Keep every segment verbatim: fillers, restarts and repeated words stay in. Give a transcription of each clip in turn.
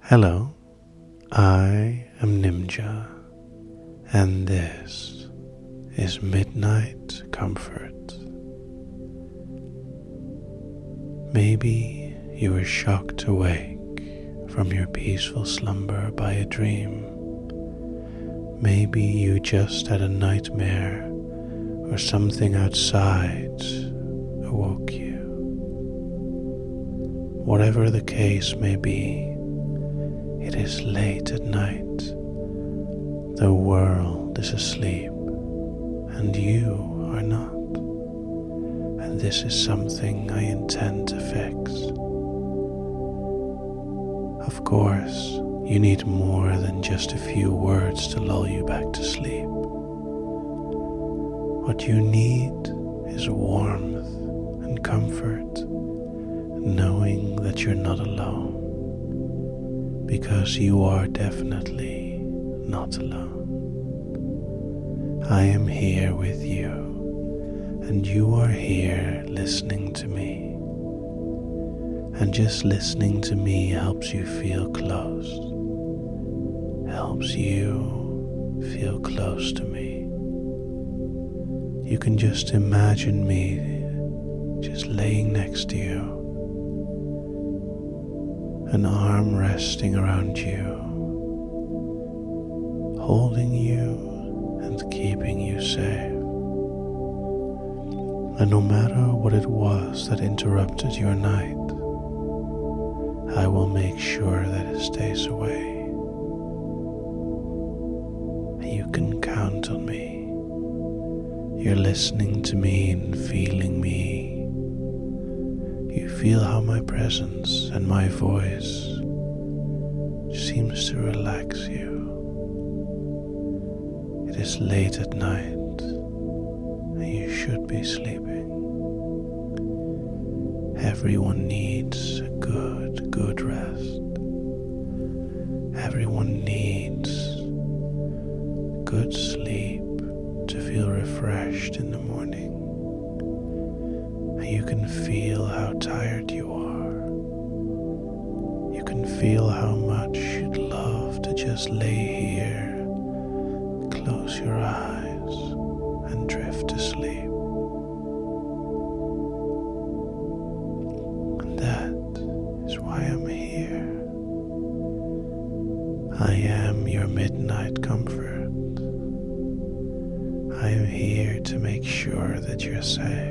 Hello, I am Nimja, and this is Midnight Comfort. Maybe you were shocked awake from your peaceful slumber by a dream. Maybe you just had a nightmare or something outside awoke you. Whatever the case may be, it is late at night. The world is asleep, and you are not. And this is something I intend to fix. Of course, you need more than just a few words to lull you back to sleep. What you need is warmth and comfort, knowing that you're not alone. Because you are definitely not alone. I am here with you, and you are here listening to me. And just listening to me helps you feel close, helps you feel close to me. You can just imagine me just laying next to you, an arm resting around you, holding you and keeping you safe. And no matter what it was that interrupted your night, I will make sure that it stays away. You can count on me. You're listening to me and feeling me. You feel how my presence and my voice seems to relax you. It is late at night and you should be sleeping. Everyone needs a good, good rest. Everyone needs good sleep to feel refreshed in the morning. You can feel how tired you are. You can feel how much you'd love to just lay here, close your eyes, and drift to sleep. And that is why I'm here. I am your midnight comfort. I am here to make sure that you're safe.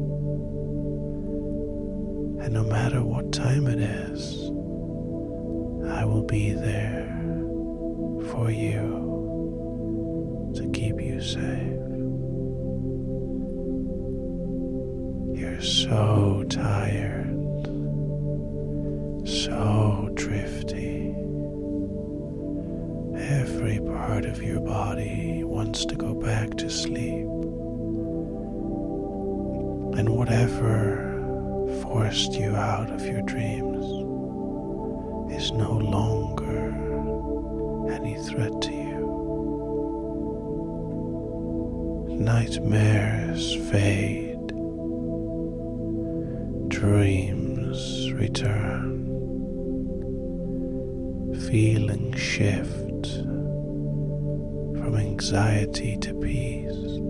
And no matter what time it is, I will be there for you to keep you safe. You're so tired, so drifty. Every part of your body wants to go back to sleep. And whatever forced you out of your dreams is no longer any threat to you. Nightmares fade, dreams return, feelings shift from anxiety to peace.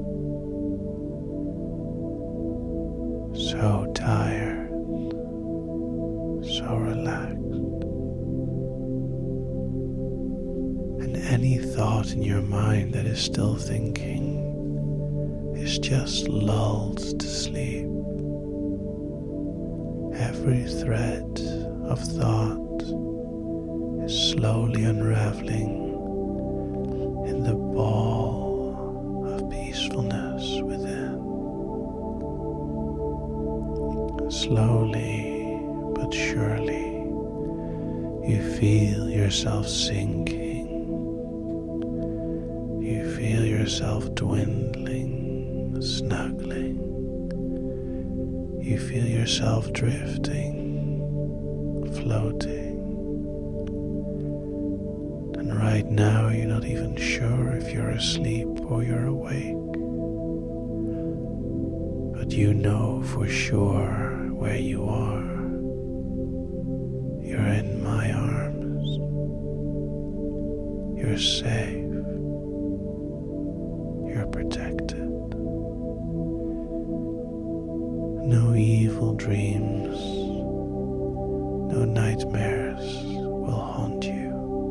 So tired, so relaxed, and any thought in your mind that is still thinking is just lulled to sleep. Every thread of thought is slowly unraveling in the ball of peacefulness within. Slowly but surely, you feel yourself sinking. You feel yourself dwindling, snuggling. You feel yourself drifting, floating. And right now, you're not even sure if you're asleep or you're awake. But you know for sure where you are. You're in my arms. You're safe. You're protected. No evil dreams, no nightmares will haunt you.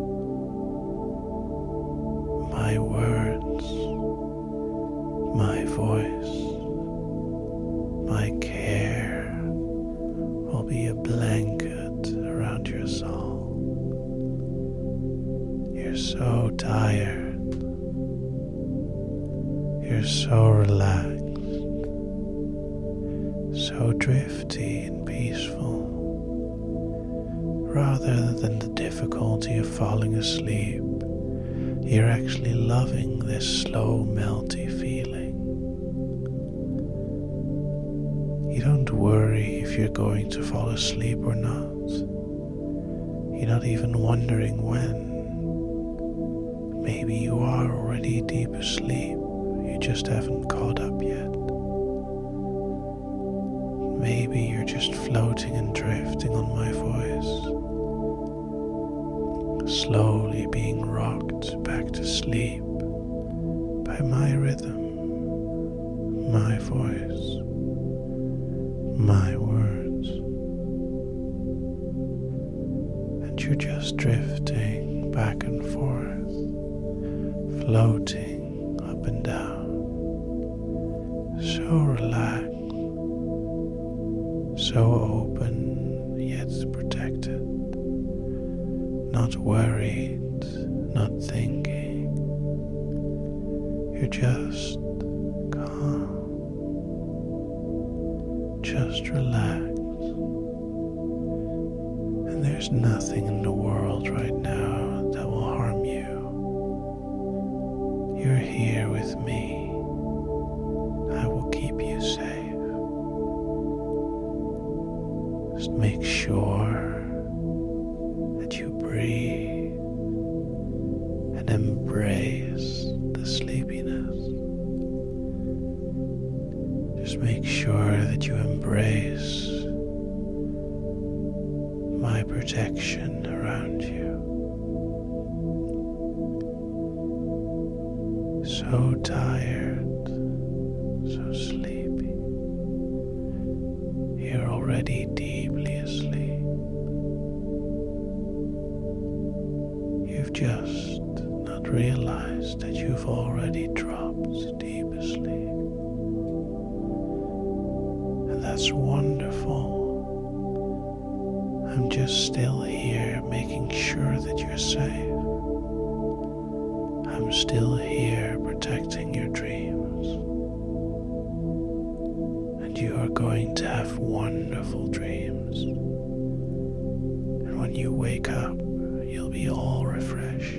My words, my voice, my care will be a blanket around your soul. You're so tired. You're so relaxed. So drifty and peaceful. Rather than the difficulty of falling asleep, you're actually loving this slow, melty feeling. You don't worry if you're going to fall asleep or not. You're not even wondering when. Maybe you are already deep asleep. You just haven't caught up yet. Maybe you're just floating and drifting on my voice, slowly being rocked back to sleep by my rhythm, my voice, my words. And you're just drifting back and forth, floating up and down, so relaxed, so open yet protected, not worried, not thinking. You're just calm, just relaxed. And there's nothing in the world right now that will harm you. You're here with me. I will keep you safe. Just make sure that you breathe and embrace the sleepiness. Just make sure that you embrace my protection around you. So tired, so sleepy. You're already deeply asleep. You've just not realized that you've already dropped deep asleep. And that's wonderful. I'm just still here making sure that you're safe. I'm still here protecting your dreams. And you are going to have wonderful dreams. And when you wake up, you'll be all refreshed.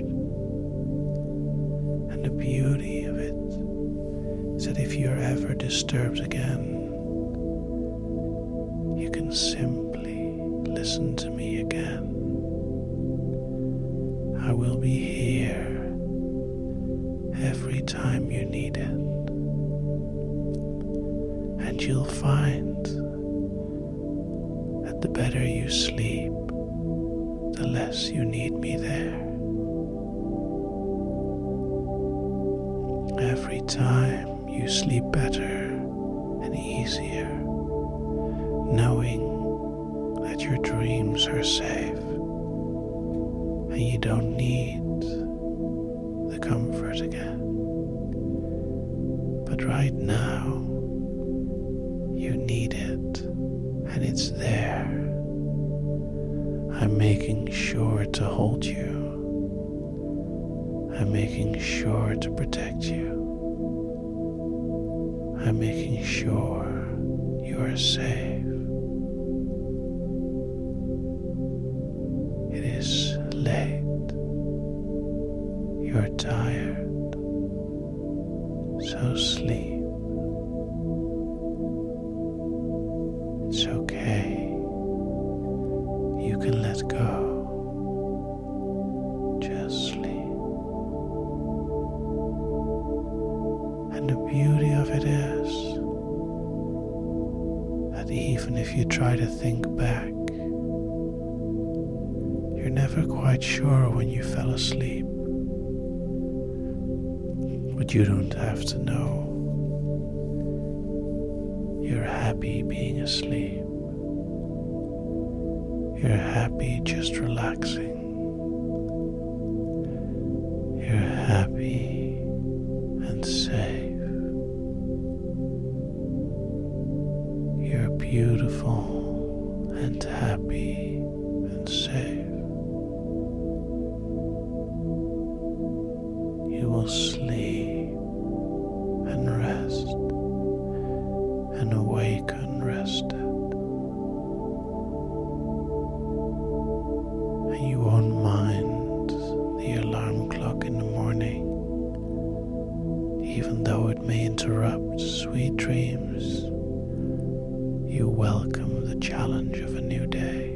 And the beauty of it is that if you're ever disturbed again, you can simply listen to me again. I will be here every time you need it. And you'll find that the better you sleep, the less you need me there. Every time you sleep better and easier, knowing that your dreams are safe and you don't need the comfort again. But right now, you need it, and it's there. I'm making sure to hold you. I'm making sure to protect you. I'm making sure you are safe. It is late. You're tired. So sleep. It's okay. You can let go. Just sleep. And the beauty of it is that even if you try to think back, you're never quite sure when you fell asleep. But you don't have to know. You're happy being asleep. You're happy just relaxing. You're happy and safe. You're beautiful and happy and safe. You will sleep and rest and awake unrested. And you won't mind the alarm clock in the morning, even though it may interrupt sweet dreams. You welcome the challenge of a new day.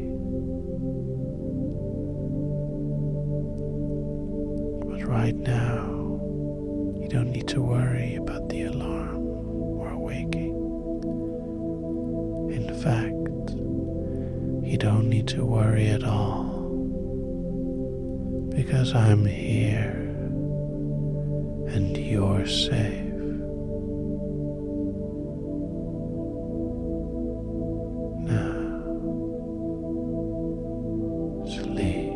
But right now, you don't need to worry about the alarm or waking. In fact, you don't need to worry at all, because I'm here and you're safe. Now, sleep.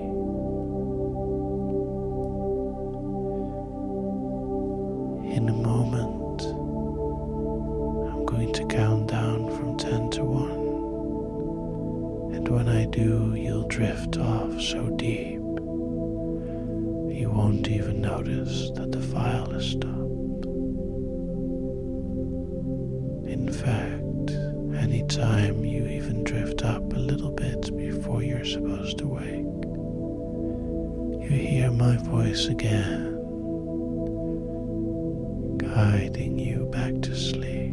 In a moment, I'm going to count down from ten to one. And when I do, you'll drift off so deep, you won't even notice that the file is stopped. In fact, anytime you even drift up a little bit before you're supposed to wake, you hear my voice again, guiding you back to sleep.